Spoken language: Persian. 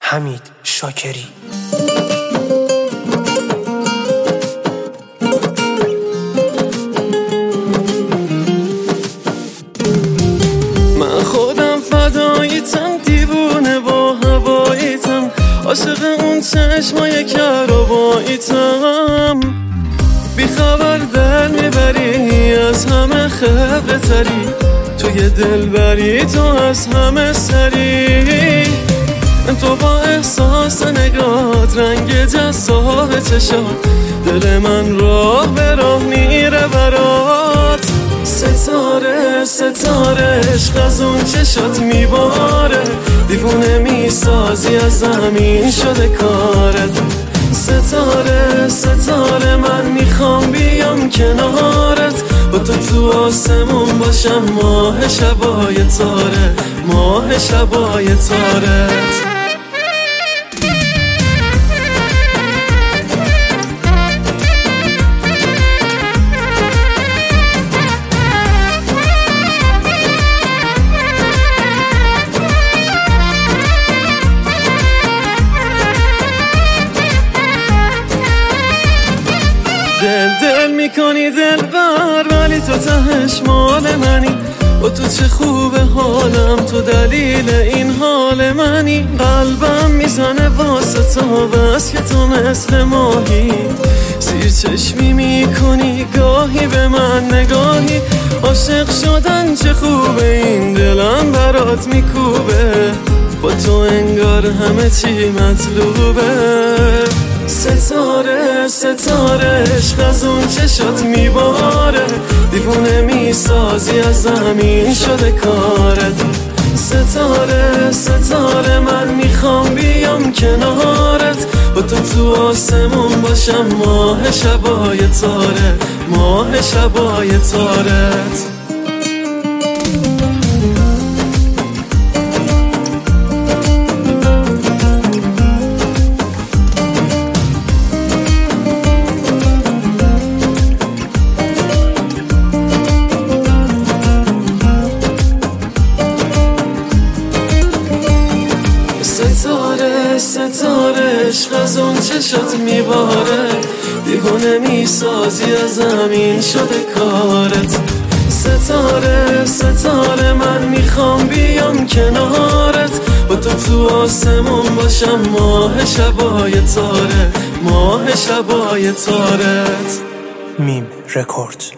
حمید شاکری. من خودم فداییتم، دیوونه با هواییتم، عاشق اون چشمای کرباییتم. بی خبر در میبری، از همه خبره تری، توی دل بری، تو از همه سری. تو با احساس نگات، رنگ جذاب چشات، دل من راه به راه میره برات. ستاره ستاره عشق از اون چشات میباره، دیوونه میسازی، از زمین شده کارت. ستاره ستاره من میخوام بیام کنارت، با تو آسمون باشم، ماه شبای تاره، ماه شبای تارت. دل میکنی دل بر، ولی تو تهش مال منی. با تو چه خوبه حالم، تو دلیل این حال منی. قلبم میزنه واسه تو، بس که تو مثل ماهی. زیر چشمی میکنی گاهی به من نگاهی. عاشق شدن چه خوبه، این دلم برات میکوبه. با تو انگار همه چی مطلوبه. ستاره ستاره عشق از اون چشات میباره، دیوونه میسازی، از زمین شده کارت. ستاره ستاره من میخوام بیام کنارت، با تو آسمون باشم، ماه شبای تاره، ماه شبای تارت. ستاره ستاره عشق از اون چشات میباره، دیوونه میسازی، از زمین شده کارت. ستاره ستاره من میخوام بیام کنارت، با تو آسمون باشم، ماه شبای تاره، ماه شبای تارت. میم رکورد.